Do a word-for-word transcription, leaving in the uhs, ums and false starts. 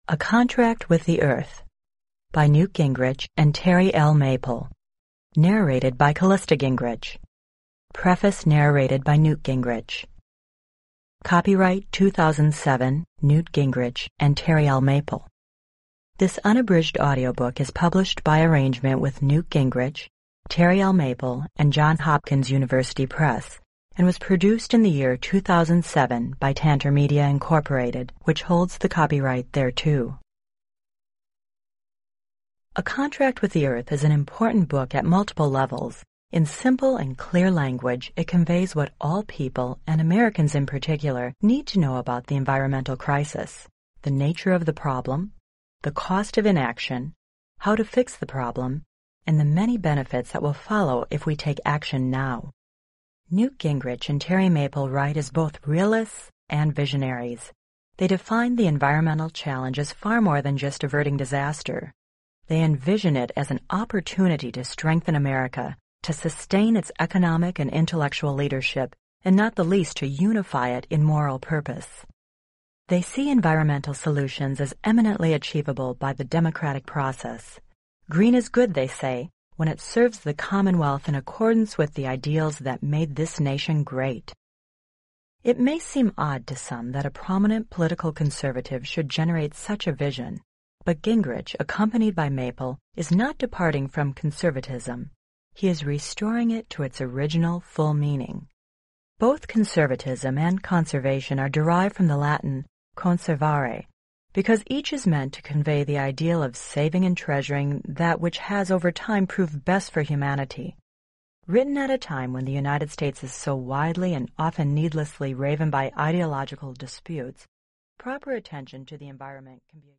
A Contract with the Earth by Newt Gingrich and Terry L. Maple. Narrated by Callista Gingrich. Preface narrated by Newt Gingrich. Copyright two thousand seven, Newt Gingrich and Terry L. Maple. This unabridged audiobook is published by arrangement with Newt Gingrich, Terry L. Maple, and Johns Hopkins University Press, and was produced in the year two thousand seven by Tantor Media Incorporated, which holds the copyright thereto. A Contract with the Earth is an important book at multiple levels. In simple and clear language, it conveys what all people, and Americans in particular, need to know about the environmental crisis, the nature of the problem, the cost of inaction, how to fix the problem, and the many benefits that will follow if we take action now. Newt Gingrich and Terry Maple write as both realists and visionaries. They define the environmental challenge as far more than just averting disaster. They envision it as an opportunity to strengthen America, to sustain its economic and intellectual leadership, and not the least to unify it in moral purpose. They see environmental solutions as eminently achievable by the democratic process. Green is good, they say, when it serves the Commonwealth in accordance with the ideals that made this nation great. It may seem odd to some that a prominent political conservative should generate such a vision, but Gingrich, accompanied by Maple, is not departing from conservatism. He is restoring it to its original full meaning. Both conservatism and conservation are derived from the Latin conservare, because each is meant to convey the ideal of saving and treasuring that which has over time proved best for humanity. Written at a time when the United States is so widely and often needlessly raven by ideological disputes, proper attention to the environment can be